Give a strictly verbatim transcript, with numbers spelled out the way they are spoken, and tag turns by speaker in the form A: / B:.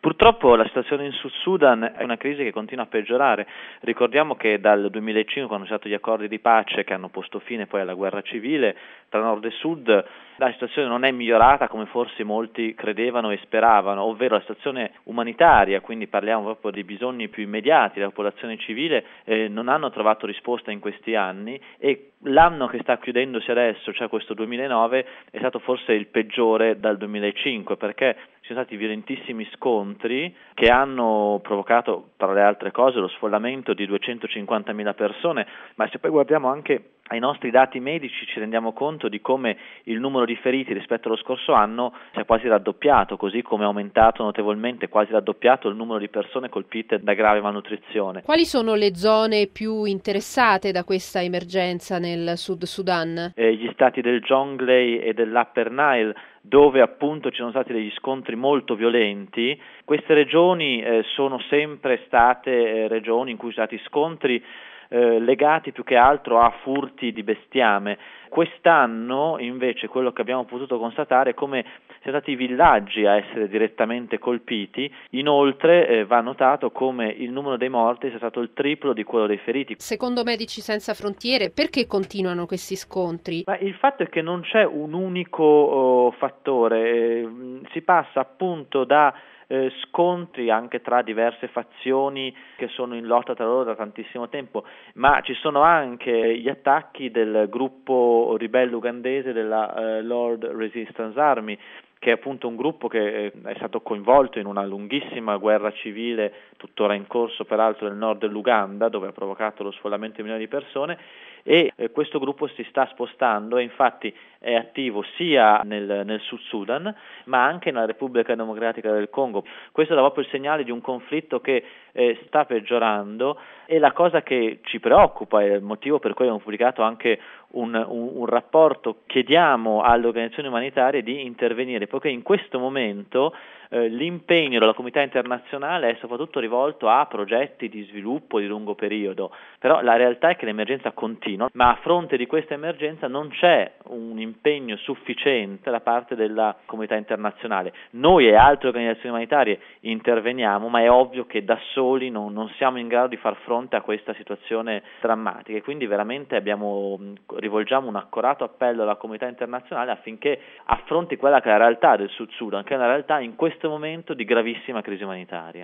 A: Purtroppo la situazione in Sud Sudan è una crisi che continua a peggiorare. Ricordiamo che dal duemilacinque, quando ci sono stati gli accordi di pace che hanno posto fine poi alla guerra civile tra nord e sud, la situazione non è migliorata come forse molti credevano e speravano, ovvero la situazione umanitaria, quindi parliamo proprio dei bisogni più immediati della popolazione civile, eh, non hanno trovato risposta in questi anni, e l'anno che sta chiudendosi adesso, cioè questo duemilanove, è stato forse il peggiore dal duemilacinque, perché ci sono stati violentissimi scontri che hanno provocato, tra le altre cose, lo sfollamento di duecentocinquantamila persone, ma se poi guardiamo anche ai nostri dati medici ci rendiamo conto di come il numero di feriti rispetto allo scorso anno sia quasi raddoppiato, così come è aumentato notevolmente, quasi raddoppiato, il numero di persone colpite da grave malnutrizione.
B: Quali sono le zone più interessate da questa emergenza nel Sud Sudan?
A: Eh, gli stati del Jonglei e dell'Upper Nile, dove appunto ci sono stati degli scontri molto violenti. Queste regioni eh, sono sempre state eh, regioni in cui ci sono stati scontri eh, legati più che altro a furti di bestiame. Quest'anno invece quello che abbiamo potuto constatare è come siano stati i villaggi a essere direttamente colpiti. Inoltre eh, va notato come il numero dei morti sia stato il triplo di quello dei feriti.
B: Secondo Medici Senza Frontiere, perché continuano questi scontri?
A: Ma il fatto è che non c'è un unico oh, fattore, eh, si passa appunto da eh, scontri anche tra diverse fazioni che sono in lotta tra loro da tantissimo tempo, ma ci sono anche gli attacchi del gruppo ribelle ugandese della eh, Lord Resistance Army, che è appunto un gruppo che è stato coinvolto in una lunghissima guerra civile, tuttora in corso peraltro nel nord dell'Uganda, dove ha provocato lo sfollamento di milioni di persone, e eh, questo gruppo si sta spostando e infatti è attivo sia nel, nel Sud Sudan ma anche nella Repubblica Democratica del Congo. Questo dà proprio il segnale di un conflitto che eh, sta peggiorando, e la cosa che ci preoccupa, è il motivo per cui abbiamo pubblicato anche un, un, un rapporto, chiediamo alle organizzazioni umanitarie di intervenire, poiché in questo momento eh, l'impegno della comunità internazionale è soprattutto rivolto a progetti di sviluppo di lungo periodo, però la realtà è che l'emergenza continua, ma a fronte di questa emergenza non c'è un impegno sufficiente da parte della comunità internazionale. Noi e altre organizzazioni umanitarie interveniamo, ma è ovvio che da soli non, non siamo in grado di far fronte a questa situazione drammatica, e quindi veramente abbiamo, rivolgiamo un accorato appello alla comunità internazionale affinché affronti quella che è la realtà del Sud Sudan, che è una realtà in questo momento di gravissima crisi umanitaria.